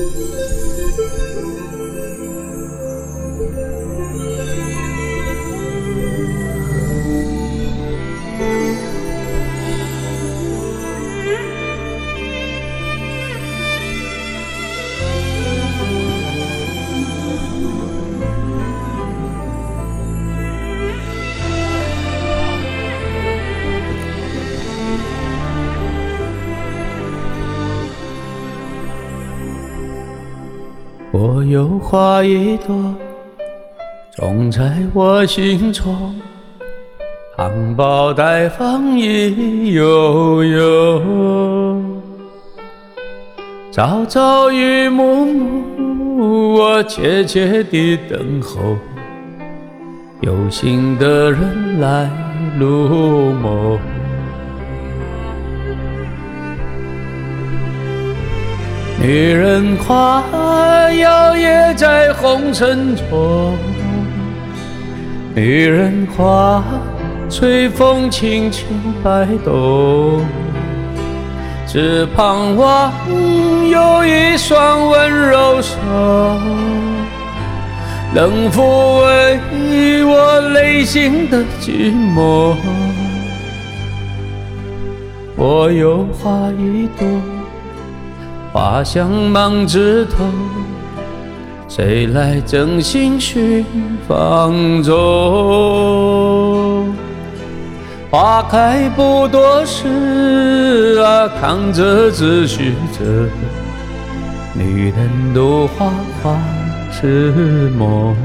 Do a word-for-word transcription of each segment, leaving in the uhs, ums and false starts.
我有花一朵，种在我心中，含苞待放意悠悠。朝朝与暮暮，我切切地等候，有心的人来入梦。女人花摇曳在红尘中，女人花随风轻轻摆动，只盼望有一双温柔手，能抚慰我内心的寂寞。我有花一朵，花香满枝头，谁来真心寻芳踪？花开不多时啊，看着只须着，女人都花花是梦。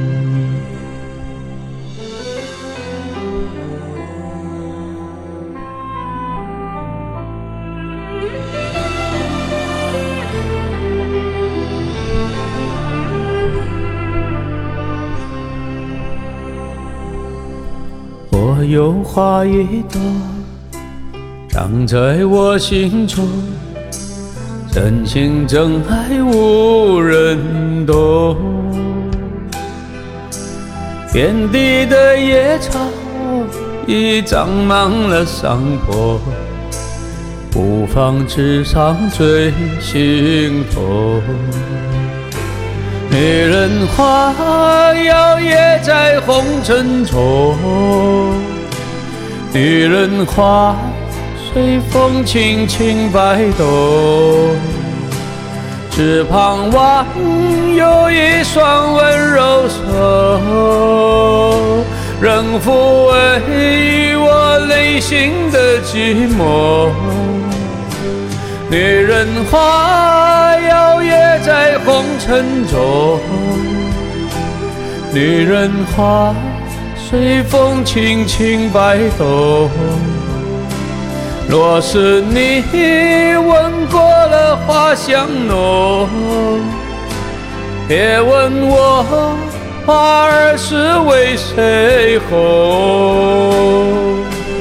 我有花一朵，长在我心中，真情真爱无人懂。遍地的野草已长满了山坡，不妨纸上最心痛。女人花摇曳在红尘中，女人花随风轻轻摆动，只盼望有一双温柔手，能抚慰我内心的寂寞。女人花摇曳在红尘中，女人花随风轻轻摆动。若是你闻过了花香浓，别问我花儿是为谁红。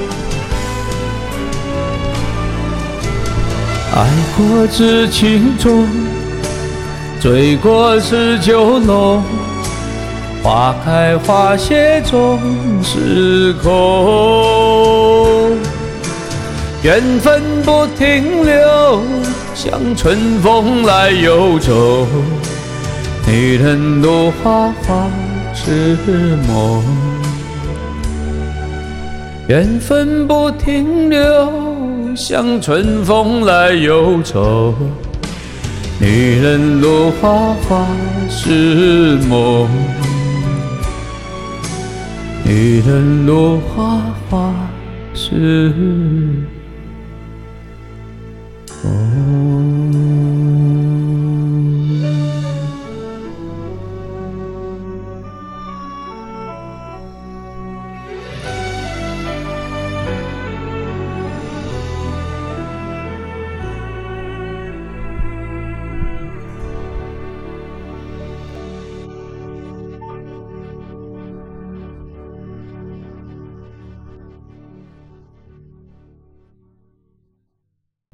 爱过知情重，醉过知酒浓，花开花谢终是空。缘分不停留，像春风来又走，女人都花花是梦。缘分不停留，像春风来又走，女人都花花是梦。女人都花花是梦。